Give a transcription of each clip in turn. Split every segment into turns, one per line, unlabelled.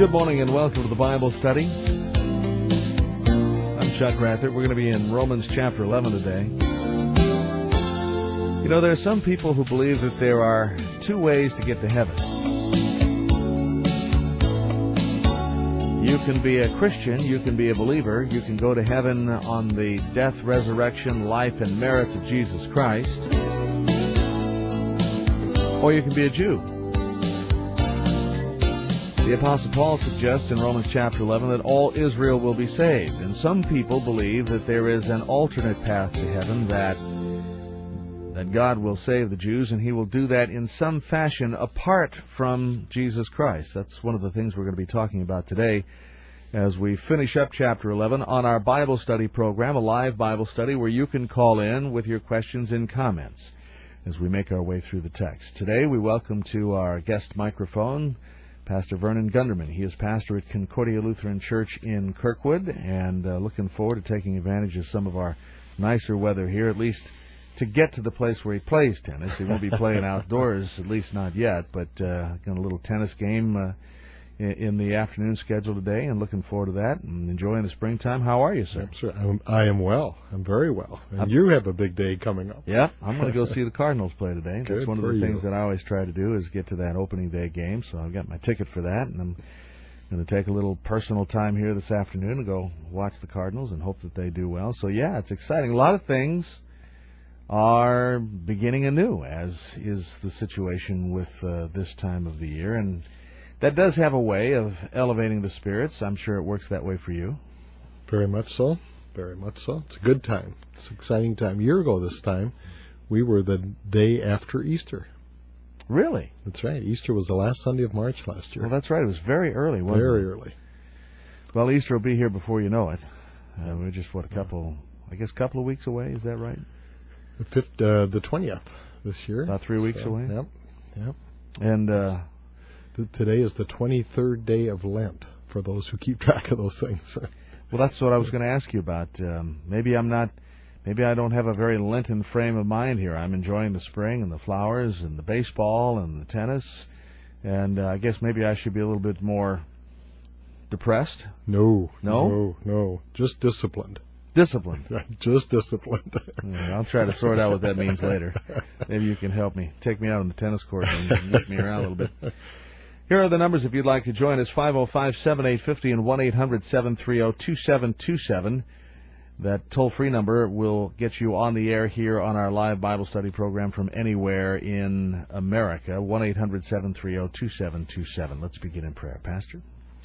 Good morning and welcome to the Bible study. I'm Chuck Rathert. We're going to be in Romans chapter 11 today. You know, there are some people who believe that there are two ways to get to heaven. You can be a Christian, you can be a believer, you can go to heaven on the death, resurrection, life, and merits of Jesus Christ. Or you can be a Jew. The Apostle Paul suggests in Romans chapter 11 that all Israel will be saved. And some people believe that there is an alternate path to heaven, that God will save the Jews, and He will do that in some fashion apart from Jesus Christ. That's one of the things we're going to be talking about today as we finish up chapter 11 on our Bible study program, a live Bible study where you can call in with your questions and comments as we make our way through the text. Today we welcome to our guest microphone Pastor Vernon Gunderman. He is pastor at Concordia Lutheran Church in Kirkwood, and looking forward to taking advantage of some of our nicer weather here, at least to get to the place where he plays tennis. He won't be playing outdoors, at least not yet, but got a little tennis game in the afternoon schedule today, and looking forward to that and enjoying the springtime. How are you, sir?
I am well. I'm very well. And you have a big day coming up.
Yeah, I'm going to go see the Cardinals play today. That's one of the things that I always try to do, is get to that opening day game. So I've got my ticket for that, and I'm going to take a little personal time here this afternoon to go watch the Cardinals and hope that they do well. So yeah, it's exciting. A lot of things are beginning anew, as is the situation with this time of the year, and that does have a way of elevating the spirits. I'm sure it works that way for you.
Very much so. Very much so. It's a good time. It's an exciting time. A year ago this time, we were the day after
Really?
That's right. Easter was the last Sunday of March last year.
Well, that's right. It was very early, wasn't it?
Very early.
Well, Easter will be here before you know it. We're just, a couple of weeks away. Is that right?
The 20th this year.
About 3 weeks away?
Yep.
And
today is the 23rd day of Lent, for those who keep track of those things.
Well, that's what I was going to ask you about. Maybe I don't have a very Lenten frame of mind here. I'm enjoying the spring and the flowers and the baseball and the tennis, and I guess maybe I should be a little bit more depressed.
No. Just disciplined.
Disciplined.
Just disciplined.
I'll try to sort out what that means later. Maybe you can help me. Take me out on the tennis court and whip me around a little bit. Here are the numbers if you'd like to join us: 505-7850 and 1-800-730-2727. That toll-free number will get you on the air here on our live Bible study program from anywhere in America. 1-800-730-2727. Let's begin in prayer. Pastor?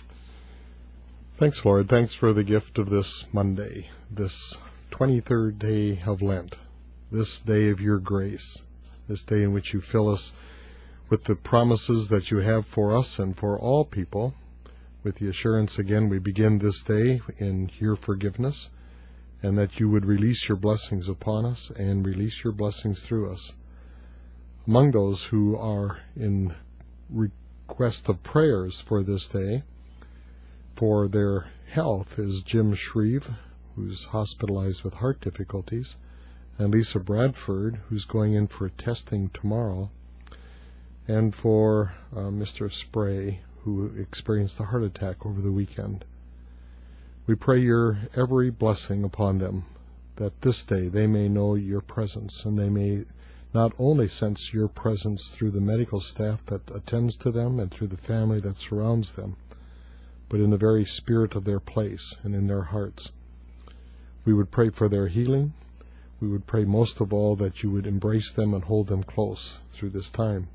Thanks, Lord. Thanks for the gift of this Monday, this 23rd day of Lent, this day of your grace, this day in which you fill us with the promises that you have for us and for all people, with the assurance again we begin this day in your forgiveness, and that you would release your blessings upon us and release your blessings through us. Among those who are in request of prayers for this day, for their health, is Jim Shreve, who's hospitalized with heart difficulties, and Lisa Bradford, who's going in for testing tomorrow, and for Mr. Spray, who experienced a heart attack over the weekend. We pray your every blessing upon them, that this day they may know your presence, and they may not only sense your presence through the medical staff that attends to them and through the family that surrounds them, but in the very spirit of their place and in their hearts. We would pray for their healing. We would pray most of all that you would embrace them and hold them close through this time.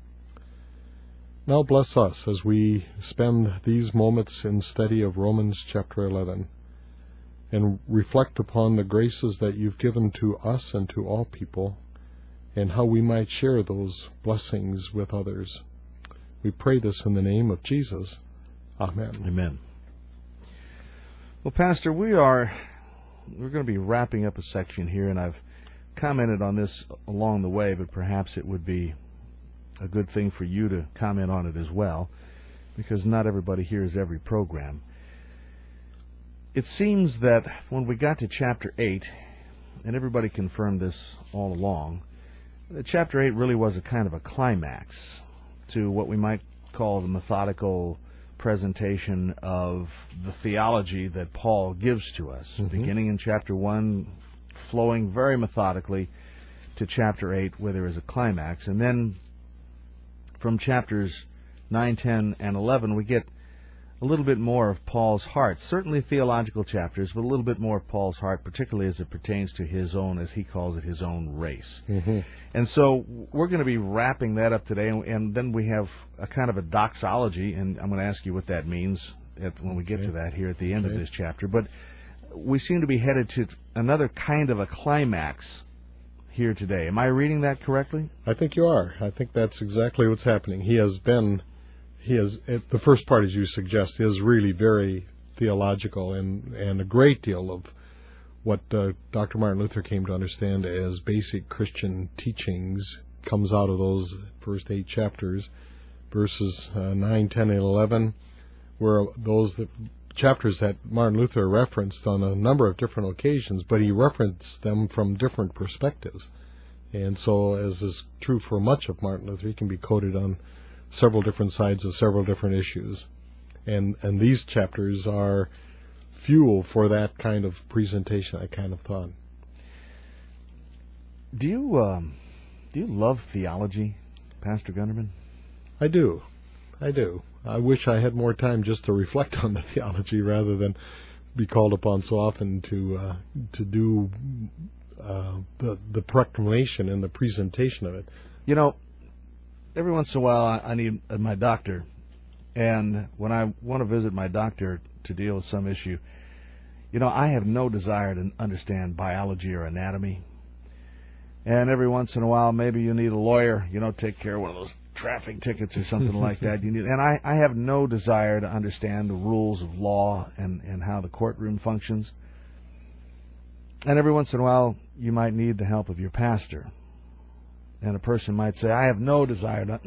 Now bless us as we spend these moments in study of Romans chapter 11 and reflect upon the graces that you've given to us and to all people, and how we might share those blessings with others. We pray this in the name of Jesus. Amen.
Amen. Well, Pastor, we're going to be wrapping up a section here, and I've commented on this along the way, but perhaps it would be a good thing for you to comment on it as well, because not everybody hears every program. It seems that when we got to chapter 8, and everybody confirmed this all along, that chapter 8 really was a kind of a climax to what we might call the methodical presentation of the theology that Paul gives to us, beginning in chapter 1, flowing very methodically to chapter 8, where there is a climax. And then from chapters 9, 10, and 11, we get a little bit more of Paul's heart. Certainly theological chapters, but a little bit more of Paul's heart, particularly as it pertains to his own, as he calls it, his own race. And so we're going to be wrapping that up today, and then we have a kind of a doxology, and I'm going to ask you what that means when we get to that here at the end of this chapter. But we seem to be headed to another kind of a climax here today. Am I reading that correctly?
I think you are. I think that's exactly what's happening. The first part, as you suggest, is really very theological, and a great deal of what Dr. Martin Luther came to understand as basic Christian teachings comes out of those first 8 chapters, verses 9, 10, and 11, were chapters that Martin Luther referenced on a number of different occasions, but he referenced them from different perspectives. And so, as is true for much of Martin Luther, he can be quoted on several different sides of several different issues. And these chapters are fuel for that kind of presentation, that kind of thought.
Do you love theology, Pastor Gunderman?
I do. I wish I had more time just to reflect on the theology rather than be called upon so often to do the proclamation and the presentation of it.
You know, every once in a while I need my doctor, and when I want to visit my doctor to deal with some issue, I have no desire to understand biology or anatomy. And every once in a while, maybe you need a lawyer, take care of one of those traffic tickets or something like that. And I have no desire to understand the rules of law and how the courtroom functions. And every once in a while, you might need the help of your pastor. And a person might say, I have no desire to,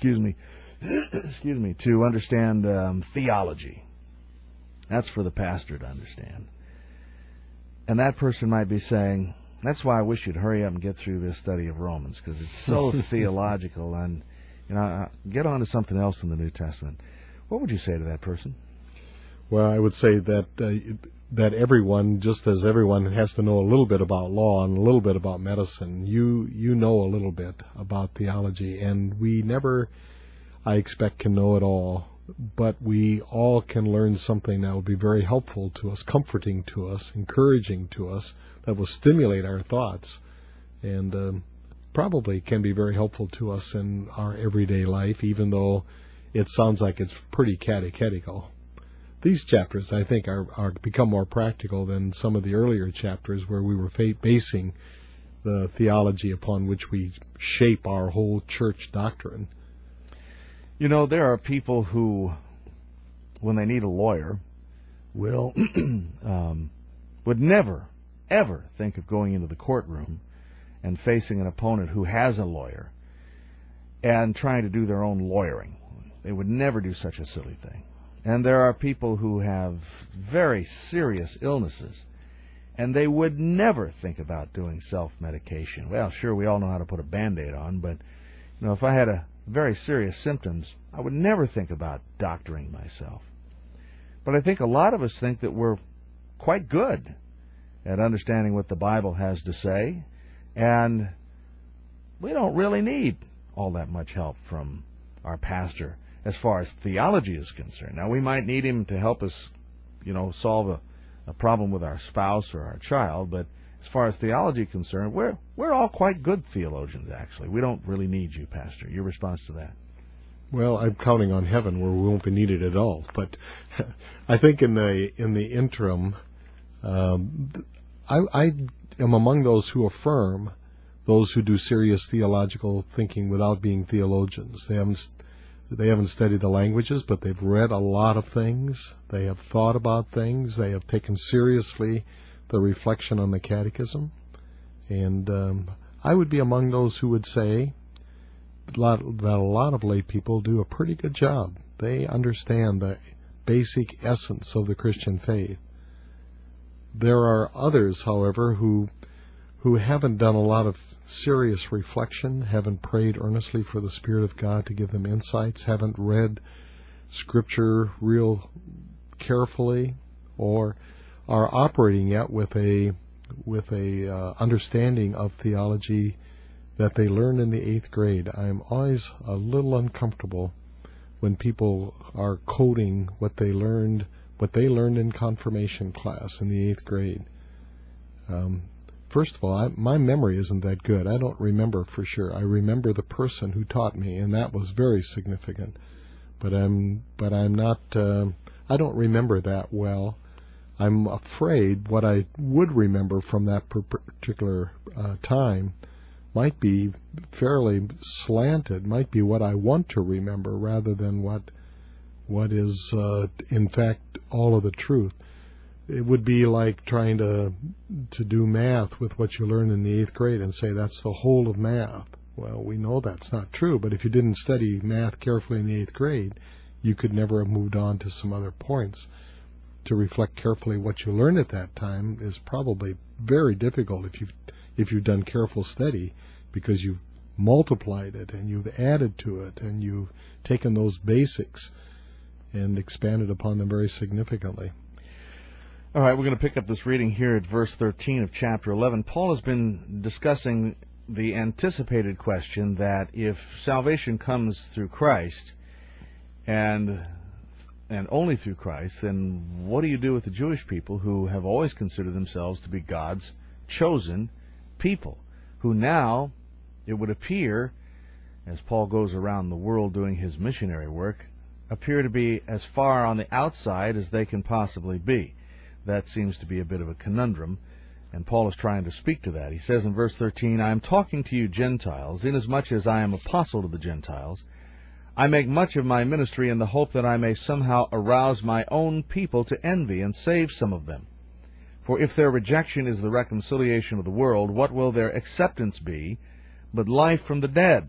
to understand theology. That's for the pastor to understand. And that person might be saying, that's why I wish you'd hurry up and get through this study of Romans, because it's so theological, and get on to something else in the New Testament. What would you say to that person?
Well, I would say that everyone, just as everyone has to know a little bit about law and a little bit about medicine, you know a little bit about theology, and we never, I expect, can know it all, but we all can learn something that will be very helpful to us, comforting to us, encouraging to us, that will stimulate our thoughts, and probably can be very helpful to us in our everyday life, even though it sounds like it's pretty catechetical. These chapters, I think, are become more practical than some of the earlier chapters where we were basing the theology upon which we shape our whole church doctrine.
There are people who, when they need a lawyer, will would never, ever think of going into the courtroom and facing an opponent who has a lawyer and trying to do their own lawyering. They would never do such a silly thing. And there are people who have very serious illnesses, and they would never think about doing self-medication. Well, sure, we all know how to put a Band-Aid on, but if I had very serious symptoms, I would never think about doctoring myself. But I think a lot of us think that we're quite good at understanding what the Bible has to say, and we don't really need all that much help from our pastor as far as theology is concerned. Now, we might need him to help us, solve a problem with our spouse or our child, but as far as theology is concerned, we're all quite good theologians, actually. We don't really need you, Pastor. Your response to that?
Well, I'm counting on heaven where we won't be needed at all. But I think in the interim, I am among those who affirm those who do serious theological thinking without being theologians. They haven't studied the languages, but they've read a lot of things. They have thought about things. They have taken seriously the reflection on the catechism. And I would be among those who would say that a lot of lay people do a pretty good job. They understand the basic essence of the Christian faith. There are others, however, who haven't done a lot of serious reflection, haven't prayed earnestly for the Spirit of God to give them insights, haven't read Scripture real carefully, or are operating yet with a understanding of theology that they learned in the 8th grade. I'm always a little uncomfortable when people are quoting what they learned in confirmation class in the 8th grade. First of all, my memory isn't that good. I don't remember for sure. I remember the person who taught me, and that was very significant. But I'm not. I don't remember that well. I'm afraid what I would remember from that particular time might be fairly slanted. Might be what I want to remember rather than what is in fact all of the truth. It would be like trying to do math with what you learn in the 8th grade and say that's the whole of math. Well, we know that's not true, but if you didn't study math carefully in the 8th grade, you could never have moved on to some other points. To reflect carefully what you learned at that time is probably very difficult if you've done careful study, because you've multiplied it and you've added to it and you've taken those basics and expanded upon them very significantly.
All right, we're going to pick up this reading here at verse 13 of chapter 11. Paul has been discussing the anticipated question that if salvation comes through Christ and only through Christ, then what do you do with the Jewish people who have always considered themselves to be God's chosen people, who now, it would appear, as Paul goes around the world doing his missionary work, appear to be as far on the outside as they can possibly be? That seems to be a bit of a conundrum, and Paul is trying to speak to that. He says in verse 13, I am talking to you Gentiles, inasmuch as I am apostle to the Gentiles. I make much of my ministry in the hope that I may somehow arouse my own people to envy and save some of them. For if their rejection is the reconciliation of the world, what will their acceptance be but life from the dead?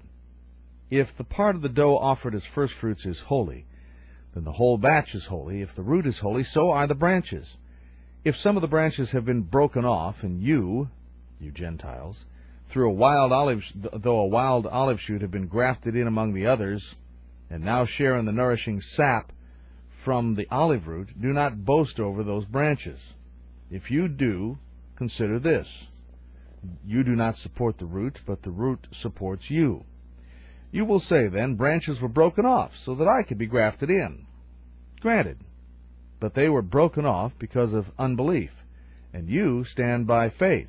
If the part of the dough offered as firstfruits is holy, then the whole batch is holy. If the root is holy, so are the branches. If some of the branches have been broken off, and you Gentiles, though a wild olive shoot have been grafted in among the others, and now share in the nourishing sap from the olive root, do not boast over those branches. If you do, consider this. You do not support the root, but the root supports you. You will say, then, branches were broken off so that I could be grafted in. Granted. But they were broken off because of unbelief, and you stand by faith.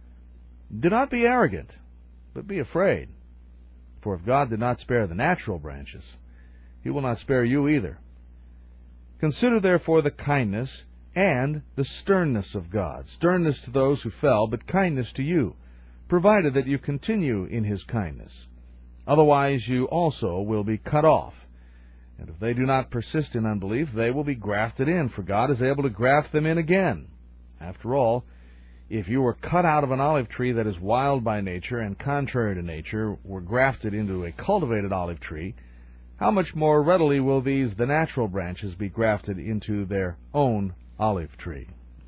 Do not be arrogant, but be afraid. For if God did not spare the natural branches, he will not spare you either. Consider therefore the kindness and the sternness of God. Sternness to those who fell, but kindness to you, provided that you continue in his kindness. Otherwise you also will be cut off. And if they do not persist in unbelief, they will be grafted in, for God is able to graft them in again. After all, if you were cut out of an olive tree that is wild by nature and contrary to nature, were grafted into a cultivated olive tree, how much more readily will these, the natural branches, be grafted into their own olive tree?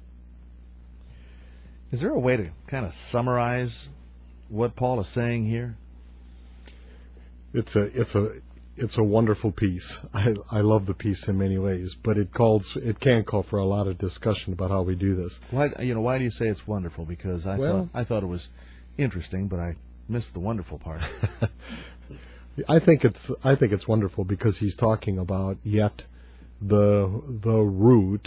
Is there a way to kind of summarize what Paul is saying here?
It's a wonderful piece. I love the piece in many ways, but it can call for a lot of discussion about how we do this.
Why do you say it's wonderful? Because I thought it was interesting, but I missed the wonderful part.
I think it's wonderful because he's talking about yet the root,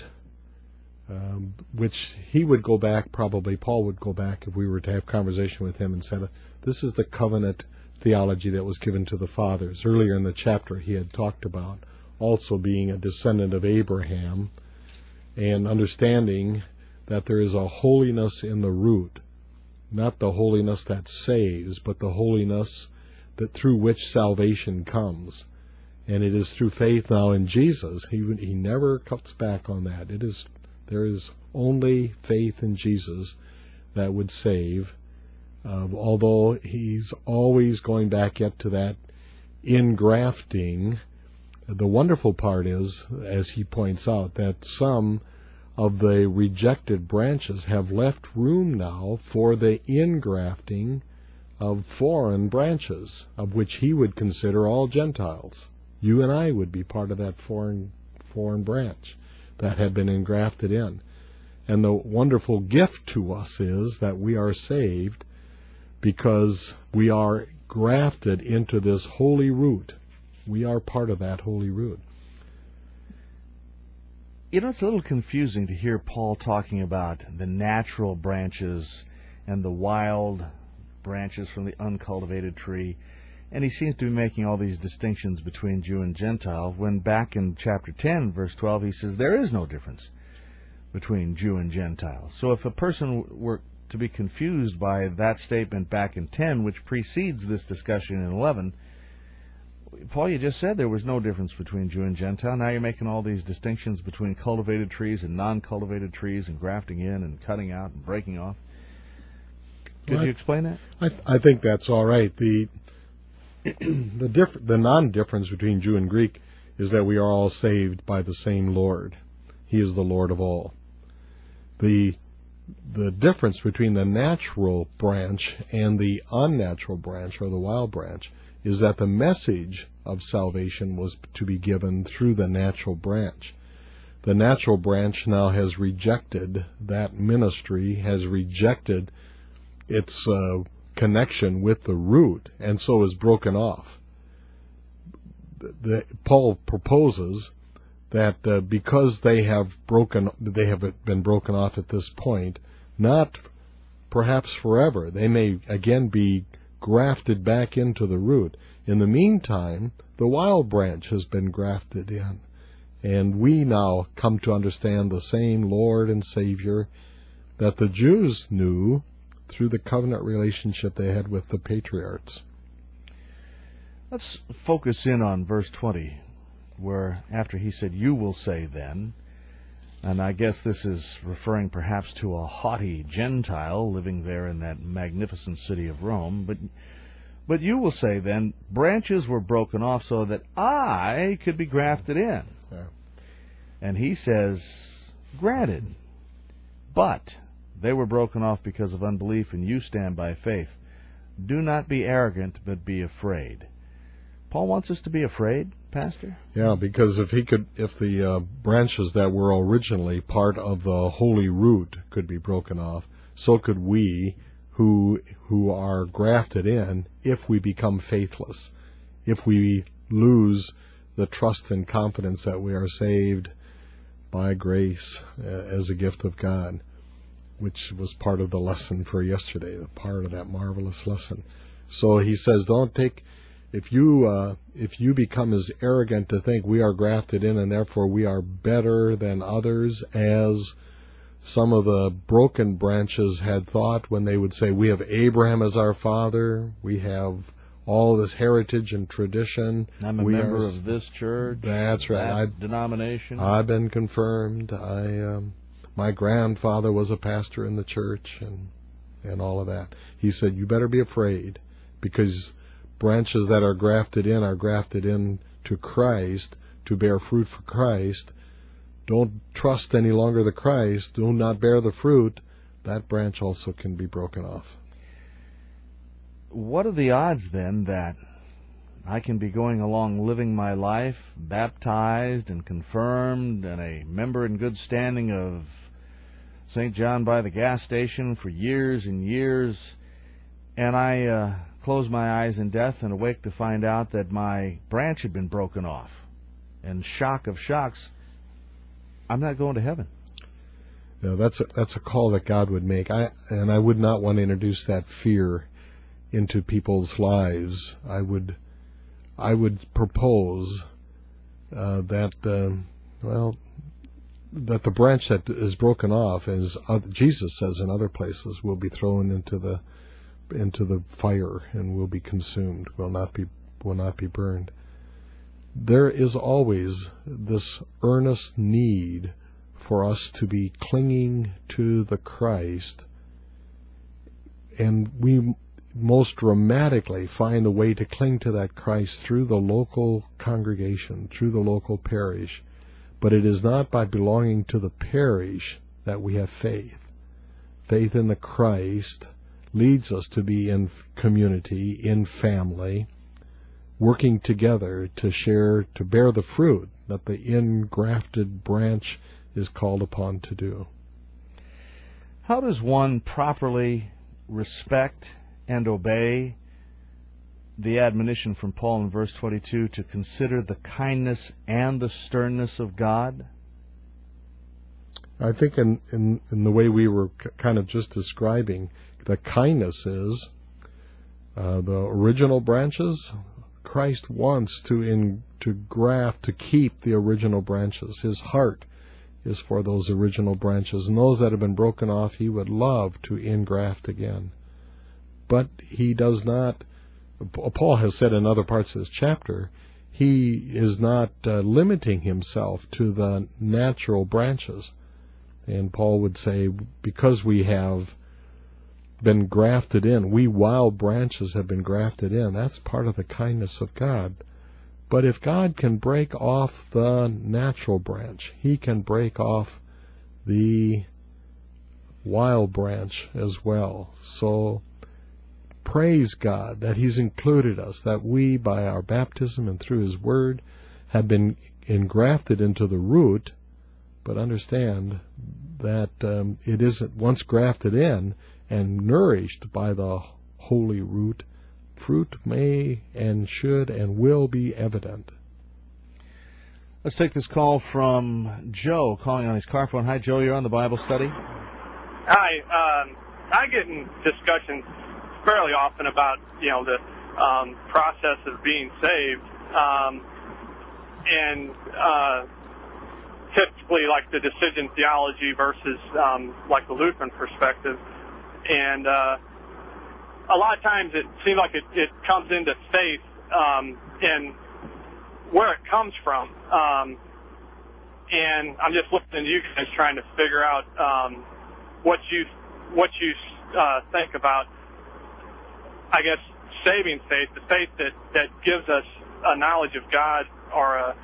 which he would go back, probably Paul would go back if we were to have conversation with him and said, this is the covenant theology that was given to the fathers. Earlier in the chapter he had talked about also being a descendant of Abraham and understanding that there is a holiness in the root, not the holiness that saves, but the holiness that through which salvation comes. And it is through faith now in Jesus. He never cuts back on that. There is only faith in Jesus that would save. Although he's always going back yet to that ingrafting, the wonderful part is, as he points out, that some of the rejected branches have left room now for the ingrafting of foreign branches, of which he would consider all Gentiles. You and I would be part of that foreign branch that had been engrafted in. And the wonderful gift to us is that we are saved because we are grafted into this holy root. We are part of that holy root.
You know, it's a little confusing to hear Paul talking about the natural branches and the wild branches from the uncultivated tree. And he seems to be making all these distinctions between Jew and Gentile, when back in chapter 10, verse 12, he says there is no difference between Jew and Gentile. So if a person were to be confused by that statement back in 10, which precedes this discussion in 11, Paul, you just said there was no difference between Jew and Gentile. Now you're making all these distinctions between cultivated trees and non-cultivated trees and grafting in and cutting out and breaking off. Could you explain that?
I think that's all right. The non-difference between Jew and Greek is that we are all saved by the same Lord. He is the Lord of all. The difference between the natural branch and the unnatural branch, or the wild branch, is that the message of salvation was to be given through the natural branch. The natural branch now has rejected that ministry, has rejected its connection with the root, and so is broken off. Paul proposes that because they have been broken off at this point, not perhaps forever, they may again be grafted back into the root. In the meantime, the wild branch has been grafted in, and we now come to understand the same Lord and Savior that the Jews knew through the covenant relationship they had with the patriarchs.
Let's focus in on verse 20, where after he said, "You will say then," and I guess this is referring perhaps to a haughty Gentile living there in that magnificent city of Rome, but you will say then, branches were broken off so that I could be grafted in.
Yeah.
And he says, granted, but they were broken off because of unbelief, and you stand by faith. Do not be arrogant, but be afraid. Paul wants us to be afraid, Pastor?
Yeah, because if the branches that were originally part of the holy root could be broken off, so could we who are grafted in if we become faithless, if we lose the trust and confidence that we are saved by grace as a gift of God, which was part of the lesson for yesterday, part of that marvelous lesson. So he says, if you become as arrogant to think we are grafted in and therefore we are better than others, as some of the broken branches had thought when they would say, we have Abraham as our father, we have all this heritage and tradition.
I'm a member of this church.
That's right.
That denomination.
I've been confirmed. My grandfather was a pastor in the church and all of that. He said, you better be afraid, because branches that are grafted in to Christ, to bear fruit for Christ. Don't trust any longer the Christ. Do not bear the fruit. That branch also can be broken off.
What are the odds, then, that I can be going along living my life, baptized and confirmed, and a member in good standing of St. John by the gas station for years and years, and I close my eyes in death and awake to find out that my branch had been broken off? And shock of shocks, I'm not going to heaven.
No, that's a call that God would make. I would not want to introduce that fear into people's lives. I would propose that the branch that is broken off, as Jesus says in other places, will be thrown into the fire and will be consumed, will not be burned. There is always this earnest need for us to be clinging to the Christ, and we most dramatically find a way to cling to that Christ through the local congregation, through the local parish. But it is not by belonging to the parish that we have faith. Faith in the Christ leads us to be in community, in family, working together to share, to bear the fruit that the engrafted branch is called upon to do.
How does one properly respect and obey the admonition from Paul in verse 22 to consider the kindness and the sternness of God?
I think in the way we were kind of just describing, the kindness is the original branches. Christ wants to graft, to keep the original branches. His heart is for those original branches, and those that have been broken off, he would love to engraft again. But he does not, Paul has said in other parts of this chapter, he is not limiting himself to the natural branches. And Paul would say, because we have been grafted in, we wild branches have been grafted in, that's part of the kindness of God. But if God can break off the natural branch, he can break off the wild branch as well. So praise God that he's included us, that we, by our baptism and through his word, have been engrafted into the root. But understand that it isn't, once grafted in and nourished by the holy root, fruit may and should and will be evident.
Let's take this call from Joe, calling on his car phone. Hi, Joe, you're on the Bible study.
Hi. I get in discussions fairly often about, the process of being saved, and typically like the decision theology versus like the Lutheran perspective. And a lot of times it seems like it comes into faith and where it comes from. And I'm just looking at you guys trying to figure out what you think about, I guess, saving faith, the faith that gives us a knowledge of God or a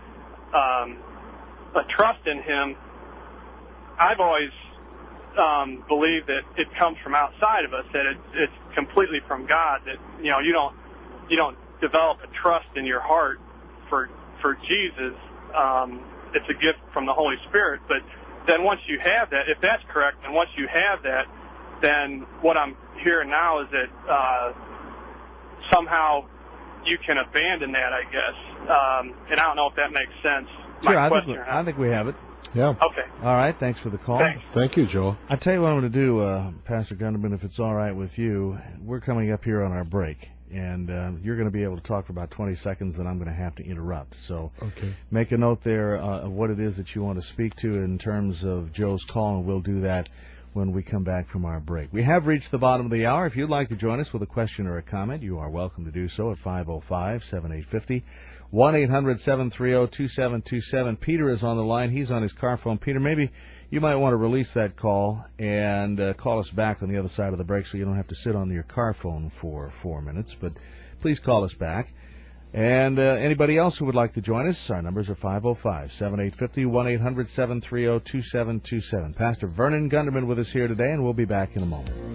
trust in him. I've always believed that it comes from outside of us, that it's completely from God, that you don't develop a trust in your heart for Jesus. It's a gift from the Holy Spirit. But then once you have that, if that's correct, and once you have that, then what I'm hearing now is that somehow you can abandon that, I guess. And I don't know if that makes sense.
Sure, I think we have it.
Yeah.
Okay.
All right, thanks for the call.
Thanks.
Thank you, Joel.
I tell you what I'm going to do, Pastor Gunderman, if it's all right with you. We're coming up here on our break, and you're going to be able to talk for about 20 seconds, then I'm going to have to interrupt. So
okay.
Make a note there of what it is that you want to speak to in terms of Joe's call, and we'll do that when we come back from our break. We have reached the bottom of the hour. If you'd like to join us with a question or a comment, you are welcome to do so at 505-7850. 1-800-730-2727. Peter is on the line. He's on his car phone. Peter, maybe you might want to release that call and call us back on the other side of the break so you don't have to sit on your car phone for 4 minutes. But please call us back. And anybody else who would like to join us, our numbers are 505-7850, 1-800-730-2727. Pastor Vernon Gunderman with us here today, and we'll be back in a moment.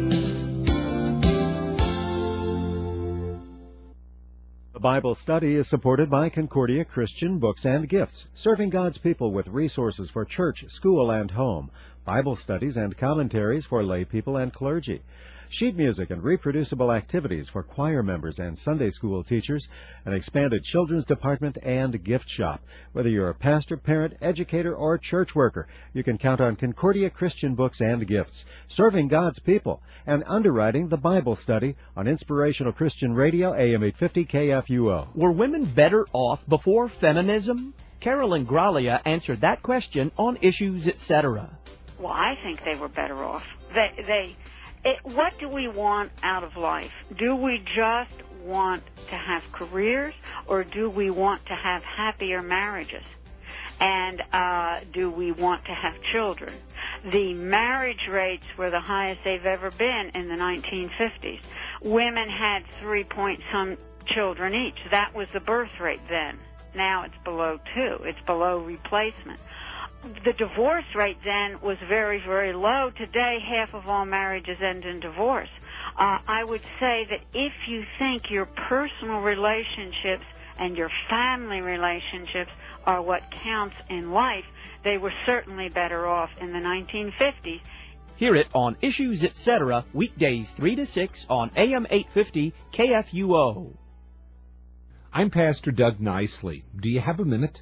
The Bible study is supported by Concordia Christian Books and Gifts, serving God's people with resources for church, school, and home, Bible studies and commentaries for lay people and clergy, sheet music and reproducible activities for choir members and Sunday school teachers, an expanded children's department and gift shop. Whether you're a pastor, parent, educator, or church worker, you can count on Concordia Christian Books and Gifts, serving God's people, and underwriting the Bible study on Inspirational Christian Radio, AM 850 KFUO.
Were women better off before feminism? Carolyn Graglia answered that question on Issues, Etc.
Well, I think they were better off. What do we want out of life? Do we just want to have careers, or do we want to have happier marriages? And do we want to have children? The marriage rates were the highest they've ever been in the 1950s. Women had 3-point-some children each. That was the birth rate then. Now it's below 2. It's below replacement. The divorce rate then was very, very low. Today, half of all marriages end in divorce. I would say that if you think your personal relationships and your family relationships are what counts in life, they were certainly better off in the 1950s.
Hear it on Issues Etc. weekdays 3 to 6 on AM 850 KFUO.
I'm Pastor Doug Nicely. Do you have a minute?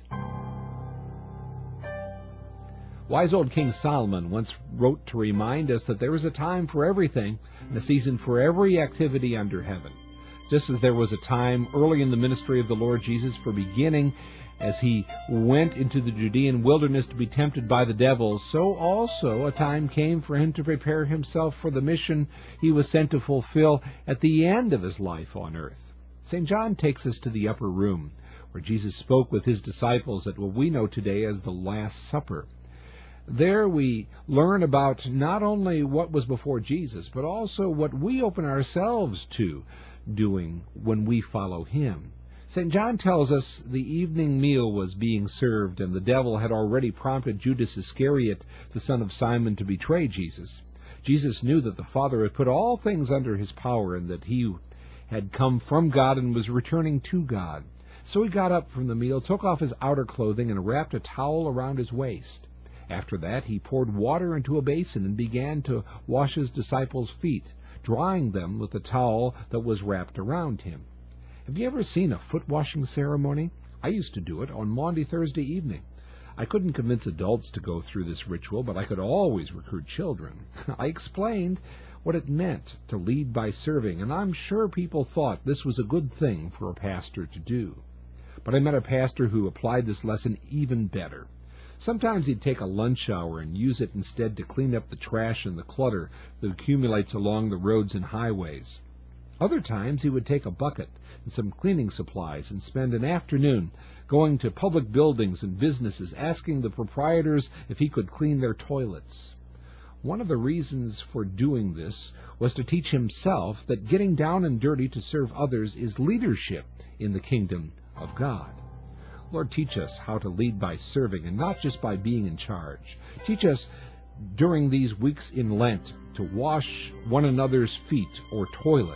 Wise old King Solomon once wrote to remind us that there is a time for everything and a season for every activity under heaven. Just as there was a time early in the ministry of the Lord Jesus for beginning as he went into the Judean wilderness to be tempted by the devil, so also a time came for him to prepare himself for the mission he was sent to fulfill at the end of his life on earth. St. John takes us to the upper room, where Jesus spoke with his disciples at what we know today as the Last Supper. There we learn about not only what was before Jesus, but also what we open ourselves to doing when we follow him. St. John tells us the evening meal was being served, and the devil had already prompted Judas Iscariot, the son of Simon, to betray Jesus. Jesus knew that the Father had put all things under his power, and that he had come from God and was returning to God. So he got up from the meal, took off his outer clothing, and wrapped a towel around his waist. After that, he poured water into a basin and began to wash his disciples' feet, drying them with the towel that was wrapped around him. Have you ever seen a foot-washing ceremony? I used to do it on Maundy Thursday evening. I couldn't convince adults to go through this ritual, but I could always recruit children. I explained what it meant to lead by serving, and I'm sure people thought this was a good thing for a pastor to do. But I met a pastor who applied this lesson even better. Sometimes he'd take a lunch hour and use it instead to clean up the trash and the clutter that accumulates along the roads and highways. Other times he would take a bucket and some cleaning supplies and spend an afternoon going to public buildings and businesses asking the proprietors if he could clean their toilets. One of the reasons for doing this was to teach himself that getting down and dirty to serve others is leadership in the kingdom of God. Lord, teach us how to lead by serving and not just by being in charge. Teach us during these weeks in Lent to wash one another's feet or toilet,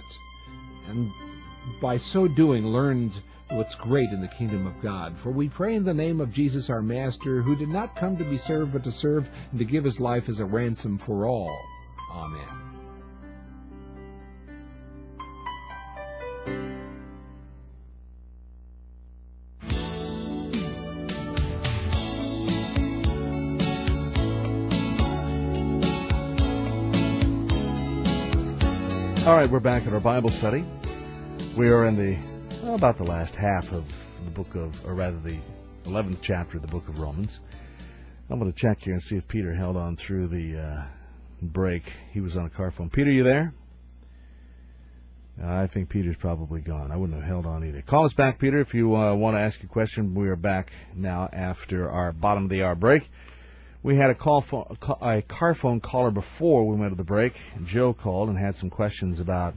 and by so doing learn what's great in the kingdom of God. For we pray in the name of Jesus our Master, who did not come to be served but to serve and to give his life as a ransom for all. Amen.
All right, we're back at our Bible study. We are in about the last half of the book of, or rather the 11th chapter of the book of Romans. I'm going to check here and see if Peter held on through the break. He was on a car phone. Peter, you there? I think Peter's probably gone. I wouldn't have held on either. Call us back, Peter, if you want to ask a question. We are back now after our bottom of the hour break. We had a car phone caller before we went to the break. Joe called and had some questions about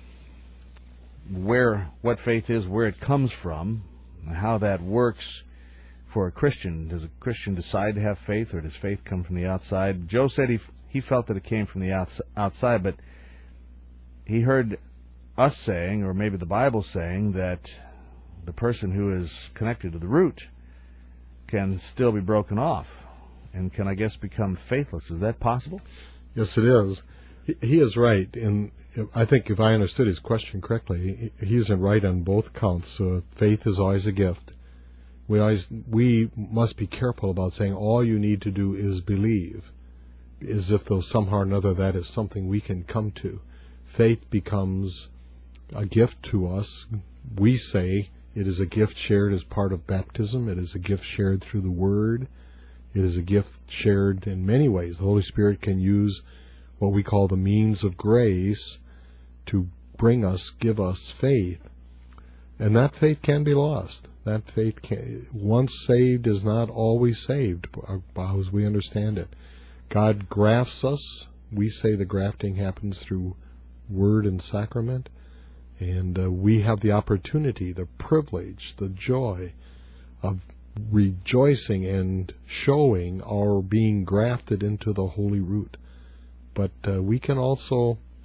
what faith is, where it comes from, and how that works for a Christian. Does a Christian decide to have faith, or does faith come from the outside? Joe said he felt that it came from the outside, but he heard us saying, or maybe the Bible saying, that the person who is connected to the root can still be broken off and can, I guess, become faithless. Is that possible?
Yes, it is. He is right. And I think if I understood his question correctly, he isn't right on both counts. Faith is always a gift. We must be careful about saying all you need to do is believe, as if though somehow or another that is something we can come to. Faith becomes a gift to us. We say it is a gift shared as part of baptism. It is a gift shared through the Word. It is a gift shared in many ways. The Holy Spirit can use what we call the means of grace to give us faith. And that faith can be lost. That faith, once saved, is not always saved, as we understand it. God grafts us. We say the grafting happens through Word and Sacrament. And we have the opportunity, the privilege, the joy of rejoicing and showing our being grafted into the Holy Root. But we can also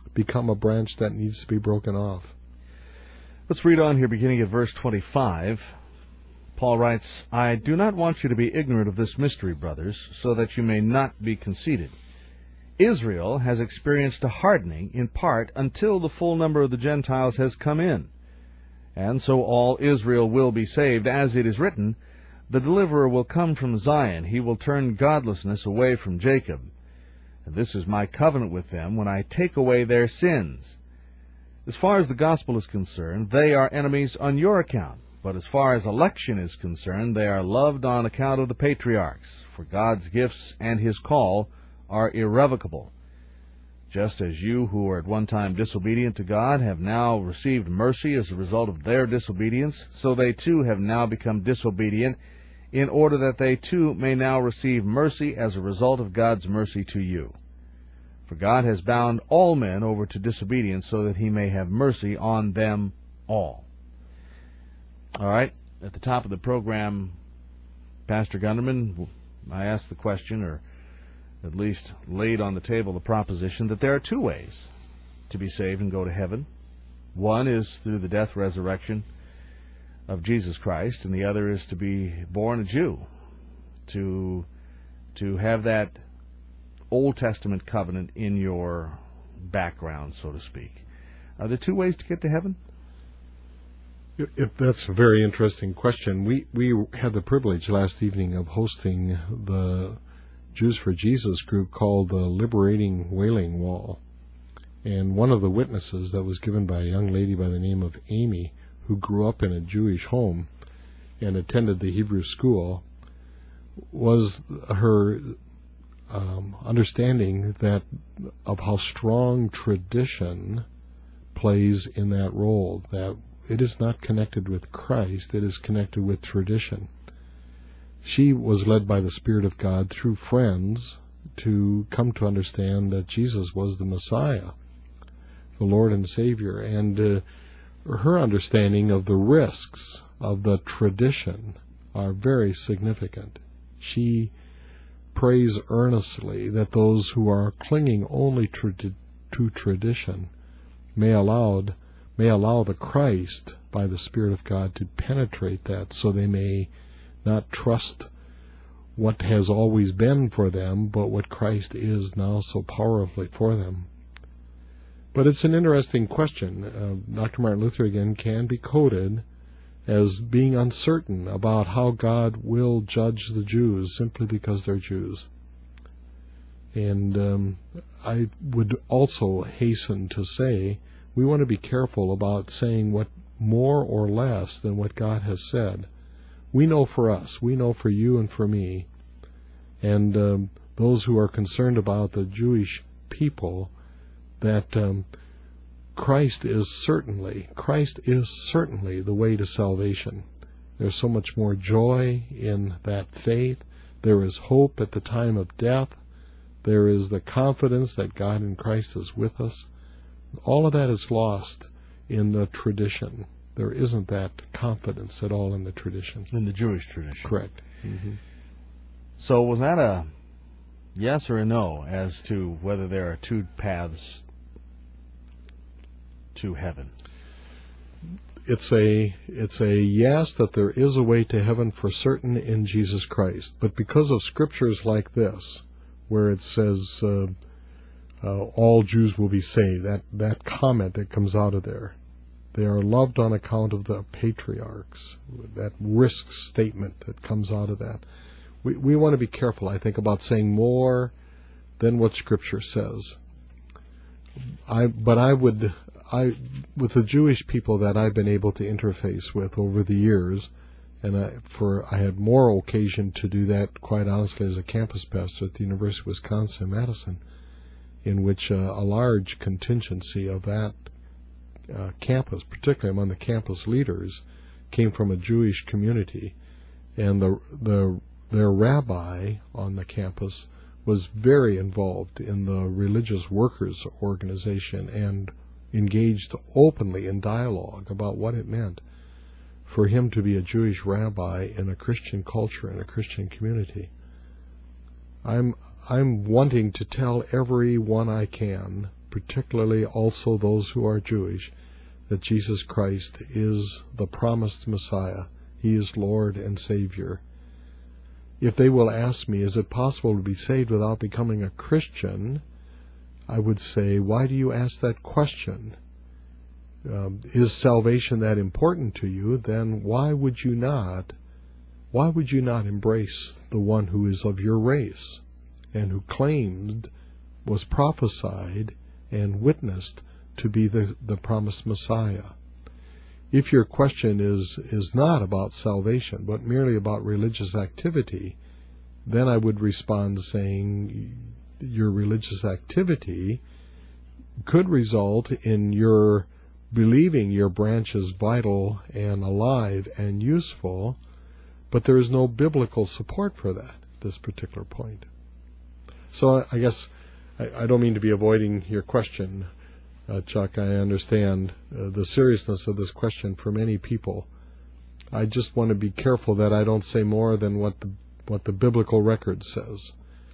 become a branch that needs to be broken off.
Let's read on here, beginning at verse 25. Paul writes, I do not want you to be ignorant of this mystery, brothers, so that you may not be conceited. Israel has experienced a hardening in part until the full number of the Gentiles has come in. And so all Israel will be saved, as it is written, the deliverer will come from Zion. He will turn godlessness away from Jacob. And this is my covenant with them when I take away their sins. As far as the gospel is concerned, they are enemies on your account. But as far as election is concerned, they are loved on account of the patriarchs. For God's gifts and his call are irrevocable. Just as you who were at one time disobedient to God have now received mercy as a result of their disobedience, so they too have now become disobedient, in order that they too may now receive mercy as a result of God's mercy to you. For God has bound all men over to disobedience, so that he may have mercy on them all. All right, at the top of the program, Pastor Gunderman, I asked the question, or at least laid on the table the proposition, that there are two ways to be saved and go to heaven. One is through the death, resurrection of Jesus Christ, and the other is to be born a Jew, to have that Old Testament covenant in your background, so to speak. Are there two ways to get to heaven?
That's a very interesting question. We had the privilege last evening of hosting the Jews for Jesus group called the Liberating Wailing Wall. And one of the witnesses that was given by a young lady by the name of Amy, who grew up in a Jewish home and attended the Hebrew school, was her understanding that of how strong tradition plays in that role, that it is not connected with Christ, it is connected with tradition. She was led by the Spirit of God through friends to come to understand that Jesus was the Messiah, the Lord and Savior, and her understanding of the risks of the tradition are very significant. She prays earnestly that those who are clinging only to tradition may allow the Christ by the Spirit of God to penetrate that, so they may not trust what has always been for them, but what Christ is now so powerfully for them. But it's an interesting question. Dr. Martin Luther, again, can be quoted as being uncertain about how God will judge the Jews simply because they're Jews. And I would also hasten to say we want to be careful about saying what more or less than what God has said. We know for us, we know for you and for me, and those who are concerned about the Jewish people, that Christ is certainly the way to salvation. There's so much more joy in that faith. There is hope at the time of death. There is the confidence that God in Christ is with us. All of that is lost in the tradition. There isn't that confidence at all in the tradition.
In the Jewish tradition.
Correct. Mm-hmm.
So was that a yes or a no as to whether there are two paths to heaven?
It's a yes, that there is a way to heaven for certain in Jesus Christ. But because of scriptures like this, where it says all Jews will be saved, that comment that comes out of there, they are loved on account of the patriarchs, that risk statement that comes out of that. We want to be careful, I think, about saying more than what Scripture says. With the Jewish people that I've been able to interface with over the years, and I had more occasion to do that, quite honestly, as a campus pastor at the University of Wisconsin-Madison, in which a large contingency of that campus, particularly among the campus leaders, came from a Jewish community, and their rabbi on the campus was very involved in the religious workers organization and engaged openly in dialogue about what it meant for him to be a Jewish rabbi in a Christian culture, in a Christian community. I'm wanting to tell everyone I can particularly also those who are Jewish, that Jesus Christ is the promised Messiah. He is Lord and Savior. If they will ask me, is it possible to be saved without becoming a Christian? I would say, why do you ask that question? Is salvation that important to you? Then why would you not embrace the one who is of your race and who claimed, was prophesied, and witnessed to be the promised Messiah? If your question is not about salvation, but merely about religious activity, then I would respond saying your religious activity could result in your believing your branch is vital and alive and useful, but there is no biblical support for that at this particular point. So I guess I don't mean to be avoiding your question, Chuck. I understand the seriousness of this question for many people. I just want to be careful that I don't say more than what the biblical record says.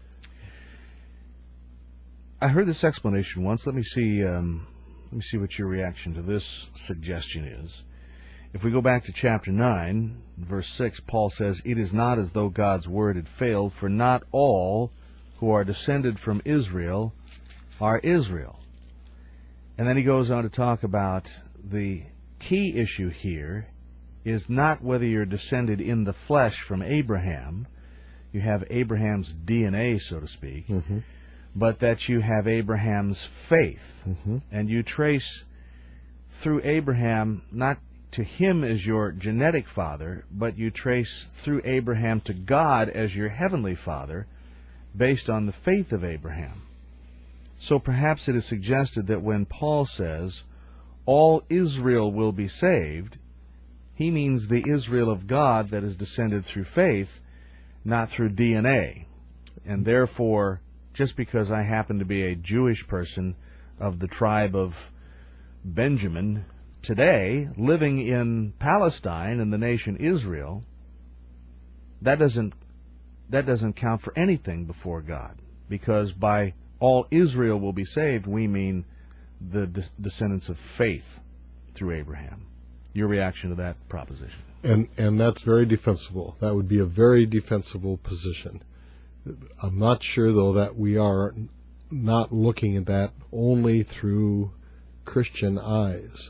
I heard this explanation once. Let me see what your reaction to this suggestion is. If we go back to chapter 9, verse 6, Paul says, "It is not as though God's word had failed, for not all who are descended from Israel are Israel." And then he goes on to talk about the key issue here is not whether you're descended in the flesh from Abraham, you have Abraham's DNA, so to speak, but that you have Abraham's faith. And you trace through Abraham, not to him as your genetic father, but you trace through Abraham to God as your heavenly Father, based on the faith of Abraham. So perhaps it is suggested that when Paul says, all Israel will be saved, he means the Israel of God that is descended through faith, not through DNA. And therefore, just because I happen to be a Jewish person of the tribe of Benjamin today, living in Palestine and the nation Israel, that doesn't count for anything before God, because by all Israel will be saved, we mean the descendants of faith through Abraham. Your reaction to that proposition?
And that's very defensible. That would be a very defensible position. I'm not sure, though, that we are not looking at that only through Christian eyes.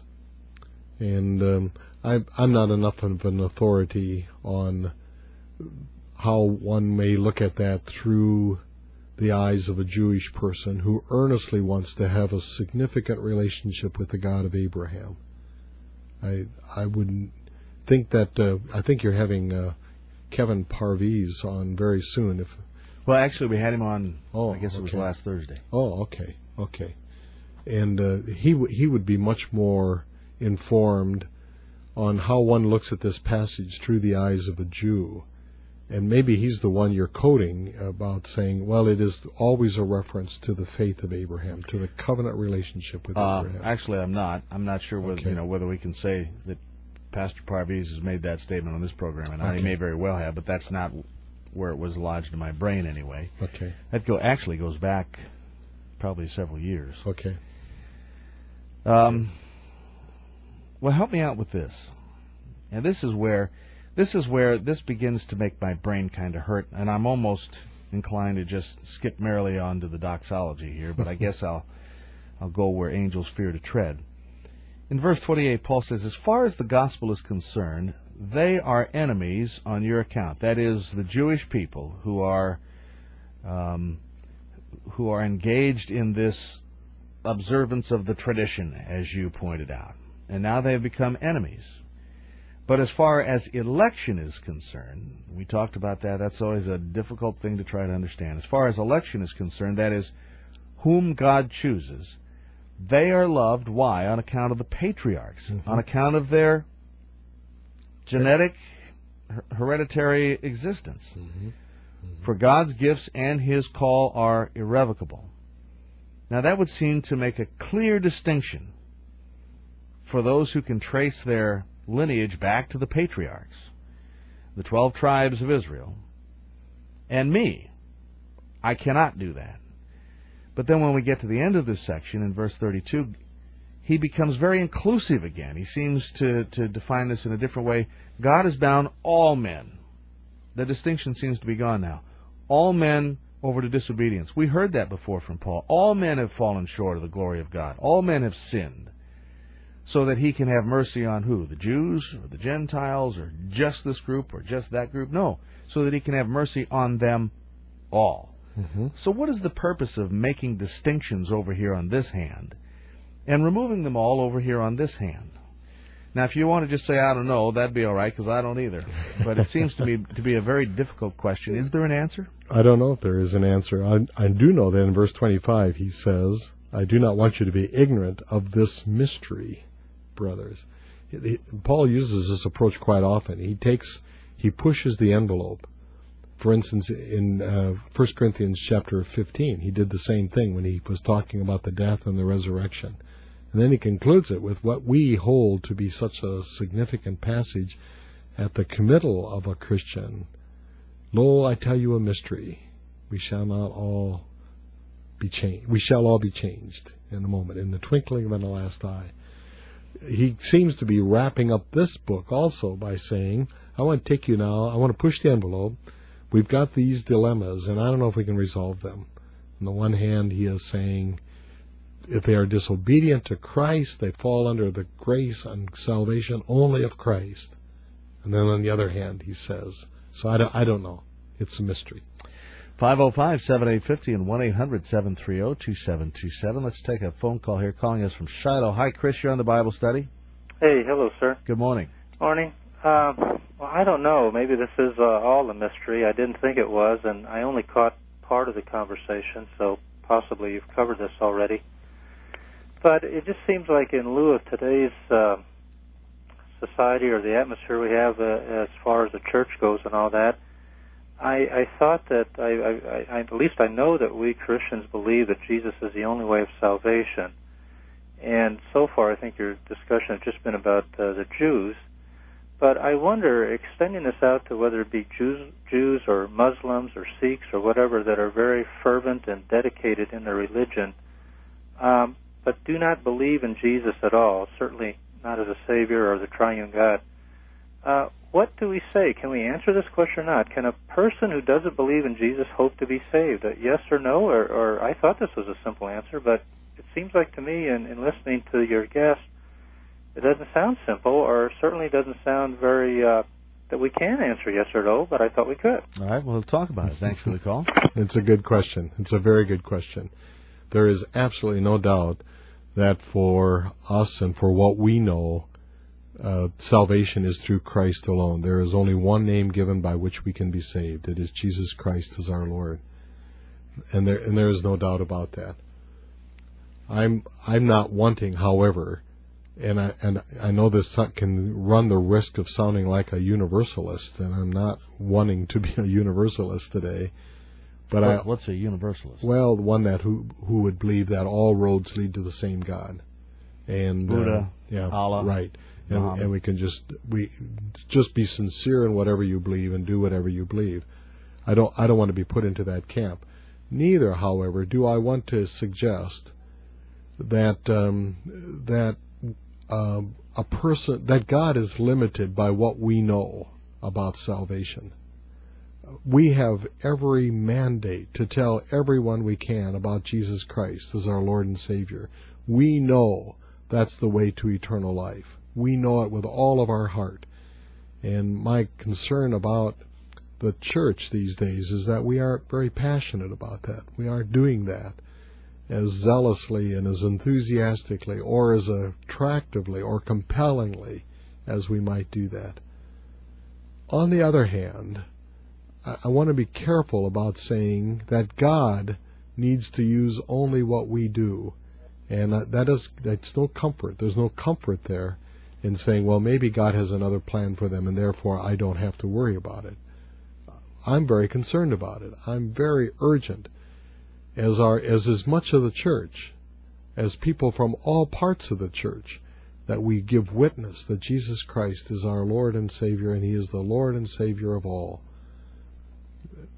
And I'm not enough of an authority on how one may look at that through the eyes of a Jewish person who earnestly wants to have a significant relationship with the God of Abraham. I wouldn't think that. I think you're having Kevin Parviz on very soon.
Well, actually, we had him on. I guess it was last Thursday.
Oh, okay. And he would be much more informed on how one looks at this passage through the eyes of a Jew. And maybe he's the one you're quoting about saying, well, it is always a reference to the faith of Abraham, to the covenant relationship with Abraham.
Actually, I'm not. I'm not sure whether whether we can say that Pastor Parviz has made that statement on this program, and he may very well have, but that's not where it was lodged in my brain anyway.
Okay.
That actually goes back probably several years.
Okay.
Well, help me out with this. And this is where this begins to make my brain kind of hurt, and I'm almost inclined to just skip merrily onto the doxology here, but I guess I'll go where angels fear to tread. In verse 28, Paul says, as far as the gospel is concerned, they are enemies on your account. That is, the Jewish people who are engaged in this observance of the tradition, as you pointed out. And now they have become enemies. But as far as election is concerned, we talked about that. That's always a difficult thing to try to understand. As far as election is concerned, that is, whom God chooses, they are loved. Why? On account of the patriarchs, on account of their genetic, hereditary existence. For God's gifts and His call are irrevocable. Now that would seem to make a clear distinction for those who can trace their lineage back to the patriarchs, the 12 tribes of Israel, and me. I cannot do that. But then when we get to the end of this section, in verse 32, he becomes very inclusive again. He seems to define this in a different way. God has bound all men. The distinction seems to be gone now. All men over to disobedience. We heard that before from Paul. All men have fallen short of the glory of God. All men have sinned. So that he can have mercy on who? The Jews or the Gentiles or just this group or just that group? No. So that he can have mercy on them all.
Mm-hmm.
So what is the purpose of making distinctions over here on this hand and removing them all over here on this hand? Now, if you want to just say, I don't know, that'd be all right, because I don't either. But it seems to me to be a very difficult question. Is there an answer?
I don't know if there is an answer. I do know that in verse 25 he says, I do not want you to be ignorant of this mystery, brothers. Paul uses this approach quite often. He pushes the envelope. For instance, in 1 Corinthians chapter 15, he did the same thing when he was talking about the death and the resurrection. And then he concludes it with what we hold to be such a significant passage at the committal of a Christian. Lo, I tell you a mystery. We shall not all be changed. We shall all be changed in a moment, in the twinkling of an last eye. He seems to be wrapping up this book also by saying, I want to take you now, I want to push the envelope. We've got these dilemmas, and I don't know if we can resolve them. On the one hand, he is saying, if they are disobedient to Christ, they fall under the grace and salvation only of Christ. And then on the other hand, he says, so I don't know. It's a mystery.
505-7850 and 1-800-730-2727. Let's take a phone call here, calling us from Shiloh. Hi, Chris, you're on the Bible study.
Hey, hello, sir.
Good morning.
Morning. Well, I don't know. Maybe this is all a mystery. I didn't think it was, and I only caught part of the conversation, so possibly you've covered this already. But it just seems like in lieu of today's society or the atmosphere we have as far as the church goes and all that, I thought that, at least I know that we Christians believe that Jesus is the only way of salvation. And so far I think your discussion has just been about the Jews. But I wonder, extending this out to whether it be Jews or Muslims or Sikhs or whatever that are very fervent and dedicated in their religion, but do not believe in Jesus at all, certainly not as a Savior or the Triune God. What do we say? Can we answer this question or not? Can a person who doesn't believe in Jesus hope to be saved? Yes or no? Or I thought this was a simple answer, but it seems like to me, in listening to your guest, it doesn't sound simple, or certainly doesn't sound very that we can answer yes or no, but I thought we could.
All right, we'll talk about it. Thanks for the call.
It's a good question. It's a very good question. There is absolutely no doubt that for us and for what we know, salvation is through Christ alone. There is only one name given by which we can be saved. It is Jesus Christ as our Lord. And there is no doubt about that. I'm not wanting, however, and I know this can run the risk of sounding like a universalist, and I'm not wanting to be a universalist today. But
what's a universalist?
Well, one that who would believe that all roads lead to the same God, and
Buddha, Allah,
right, and we can just be sincere in whatever you believe and do whatever you believe. I don't want to be put into that camp. Neither, however, do I want to suggest that a person, that God is limited by what we know about salvation. We have every mandate to tell everyone we can about Jesus Christ as our Lord and Savior. We know that's the way to eternal life. We know it with all of our heart. And my concern about the church these days is that we aren't very passionate about that. We aren't doing that as zealously and as enthusiastically or as attractively or compellingly as we might do that. On the other hand, I want to be careful about saying that God needs to use only what we do. And that's no comfort. There's no comfort there in saying, well, maybe God has another plan for them and therefore I don't have to worry about it. I'm very concerned about it. I'm very urgent, as much of the church, as people from all parts of the church, that we give witness that Jesus Christ is our Lord and Savior, and He is the Lord and Savior of all.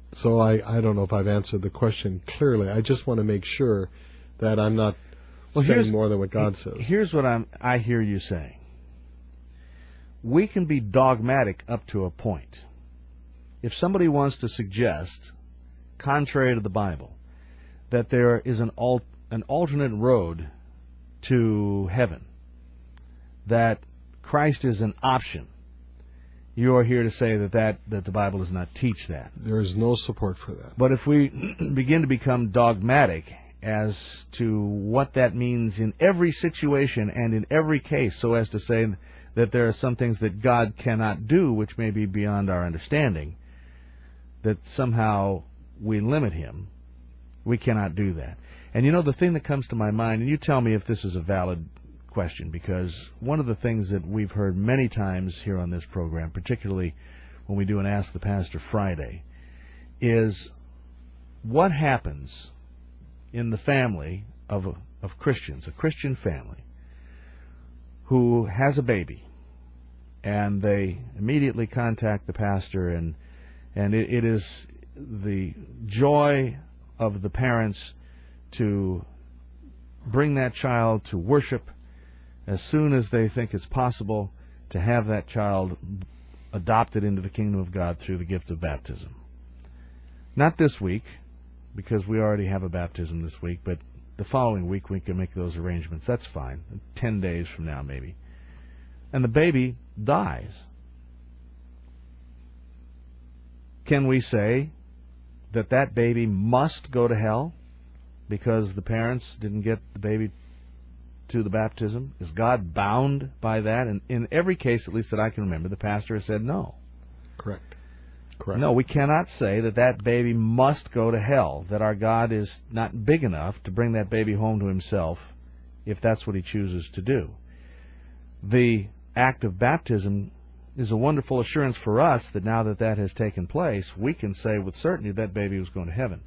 So I don't know if I've answered the question clearly. I just want to make sure that I'm not saying more than what God says.
Here's what I hear you saying. We can be dogmatic up to a point. If somebody wants to suggest, contrary to the Bible, that there is an alternate road to heaven, that Christ is an option, you are here to say that the Bible does not teach that.
There is no support for that.
But if we begin to become dogmatic as to what that means in every situation and in every case, so as to say that there are some things that God cannot do, which may be beyond our understanding, that somehow we limit Him, we cannot do that. And you know, the thing that comes to my mind, and you tell me if this is a valid question, because one of the things that we've heard many times here on this program, particularly when we do an Ask the Pastor Friday, is what happens in the family of Christians, a Christian family, who has a baby, and they immediately contact the pastor, and it is the joy of the parents to bring that child to worship as soon as they think it's possible, to have that child adopted into the kingdom of God through the gift of baptism. Not this week, because we already have a baptism this week, but the following week we can make those arrangements. That's fine. 10 days from now, maybe. And the baby dies. Can we say that that baby must go to hell because the parents didn't get the baby to the baptism? Is God bound by that? And in every case, at least that I can remember, the pastor has said no.
Correct.
No, we cannot say that that baby must go to hell, that our God is not big enough to bring that baby home to Himself if that's what He chooses to do. The act of baptism is a wonderful assurance for us that now that that has taken place, we can say with certainty that baby was going to heaven.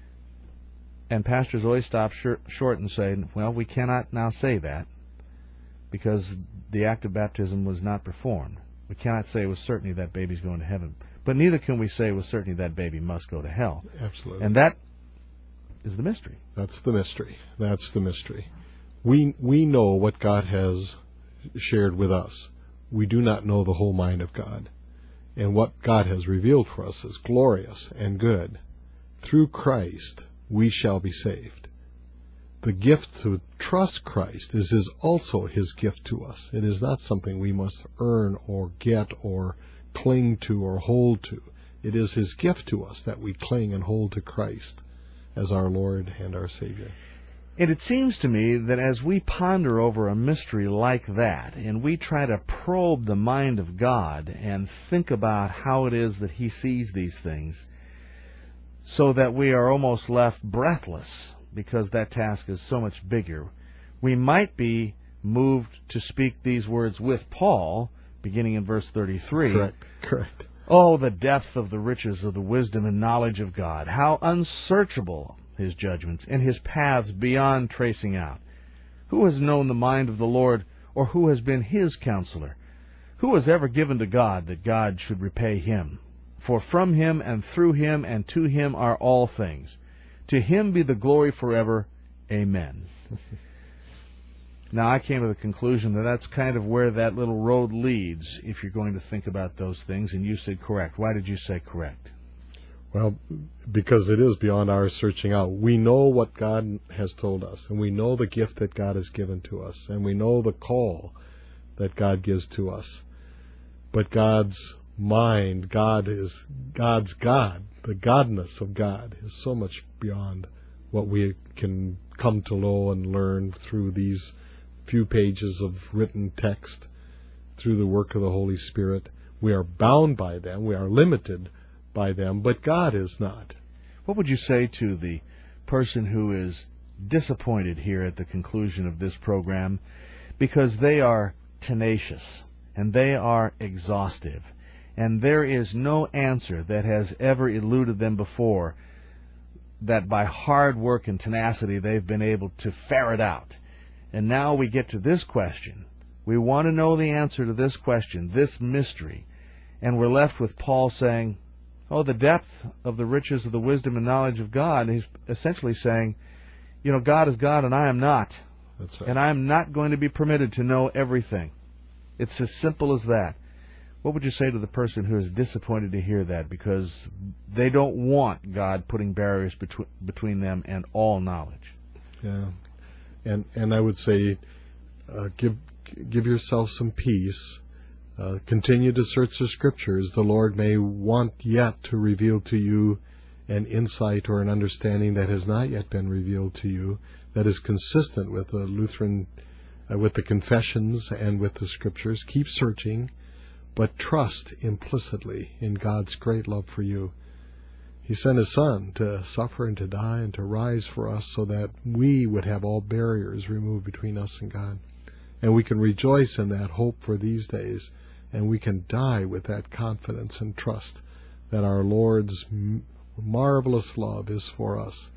And pastors always stop short and say, well, we cannot now say that because the act of baptism was not performed. We cannot say with certainty that baby's going to heaven. But neither can we say with certainty that baby must go to hell.
Absolutely.
And that is the mystery.
That's the mystery. That's the mystery. We know what God has shared with us. We do not know the whole mind of God. And what God has revealed for us is glorious and good. Through Christ, we shall be saved. The gift to trust Christ is also His gift to us. It is not something we must earn or get or cling to or hold to. It is His gift to us that we cling and hold to Christ as our Lord and our Savior.
And it seems to me that as we ponder over a mystery like that, and we try to probe the mind of God and think about how it is that He sees these things, so that we are almost left breathless because that task is so much bigger, we might be moved to speak these words with Paul, beginning in verse 33.
Correct.
Oh, the depth of the riches of the wisdom and knowledge of God! How unsearchable His judgments, and His paths beyond tracing out. Who has known the mind of the Lord, or who has been His counselor? Who has ever given to God that God should repay him? For from Him and through Him and to Him are all things. To Him be the glory forever. Amen. Now, I came to the conclusion that that's kind of where that little road leads if you're going to think about those things, and you said correct. Why did you say correct?
Well, because it is beyond our searching out. We know what God has told us, and we know the gift that God has given to us, and we know the call that God gives to us. But God's mind, God is God's God. The godness of God is so much beyond what we can come to know and learn through these few pages of written text, through the work of the Holy Spirit. We are bound by them. We are limited by them, but God is not.
What would you say to the person who is disappointed here at the conclusion of this program because they are tenacious and they are exhaustive and there is no answer that has ever eluded them before that by hard work and tenacity they've been able to ferret out? And now we get to this question. We want to know the answer to this question, this mystery, and we're left with Paul saying, Oh, the depth of the riches of the wisdom and knowledge of God. He's essentially saying, you know, God is God and I am not.
That's right.
And I am not going to be permitted to know everything. It's as simple as that. What would you say to the person who is disappointed to hear that because they don't want God putting barriers between them and all knowledge?
Yeah. And I would say give yourself some peace. Continue to search the Scriptures. The Lord may want yet to reveal to you an insight or an understanding that has not yet been revealed to you, that is consistent with the Lutheran, with the confessions and with the Scriptures. Keep searching, but trust implicitly in God's great love for you. He sent His Son to suffer and to die and to rise for us so that we would have all barriers removed between us and God. And we can rejoice in that hope for these days, and we can die with that confidence and trust that our Lord's marvelous love is for us.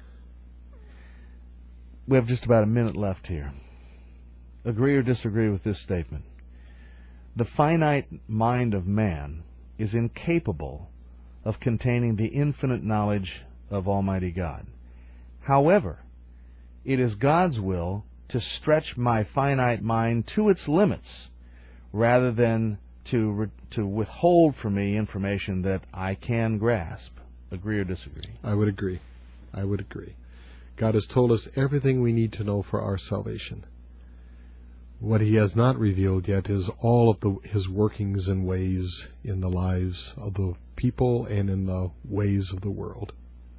We have just about a minute left here. Agree or disagree with this statement? The finite mind of man is incapable of containing the infinite knowledge of Almighty God. However, it is God's will to stretch my finite mind to its limits rather than to withhold from me information that I can grasp. Agree or disagree?
I would agree. I would agree. God has told us everything we need to know for our salvation. What He has not revealed yet is all of His workings and ways in the lives of the people and in the ways of the world.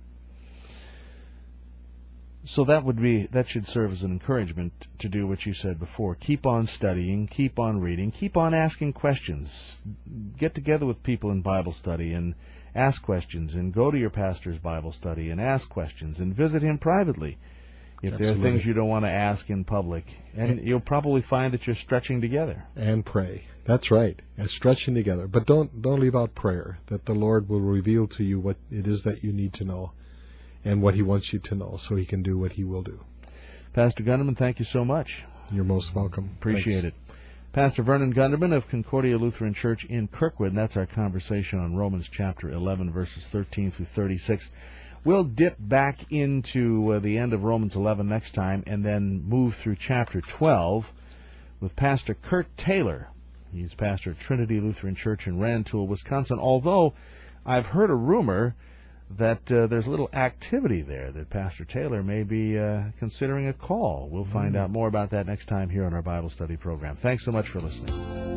So that should serve as an encouragement to do what you said before. Keep on studying, keep on reading, keep on asking questions. Get together with people in Bible study and ask questions, and go to your pastor's Bible study and ask questions, and visit him privately if there are things you don't want to ask in public. And you'll probably find that you're stretching together.
And pray. That's right. And stretching together. But don't leave out prayer, that the Lord will reveal to you what it is that you need to know and what He wants you to know so He can do what He will do.
Pastor Gunderman, thank you so much.
You're most welcome.
Appreciate it. Pastor Vernon Gunderman of Concordia Lutheran Church in Kirkwood, and that's our conversation on Romans chapter 11, verses 13 through 36. We'll dip back into the end of Romans 11 next time and then move through chapter 12 with Pastor Kurt Taylor. He's pastor at Trinity Lutheran Church in Rantoul, Wisconsin, although I've heard a rumor that there's a little activity there, that Pastor Taylor may be considering a call. We'll find out more about that next time here on our Bible study program. Thanks so much for listening.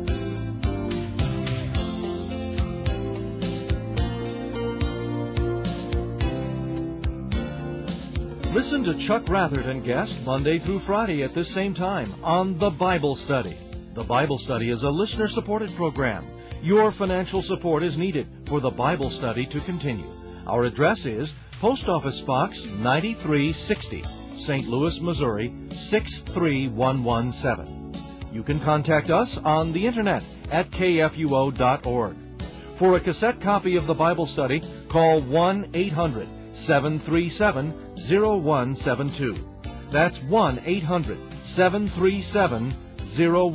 Listen to Chuck Rathert and guest Monday through Friday at this same time on The Bible Study. The Bible Study is a listener-supported program. Your financial support is needed for The Bible Study to continue. Our address is Post Office Box 9360, St. Louis, Missouri 63117. You can contact us on the Internet at kfuo.org. For a cassette copy of the Bible Study, call 1-800-737-0172. That's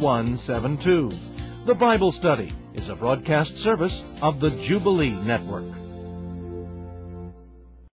1-800-737-0172. The Bible Study is a broadcast service of the Jubilee Network.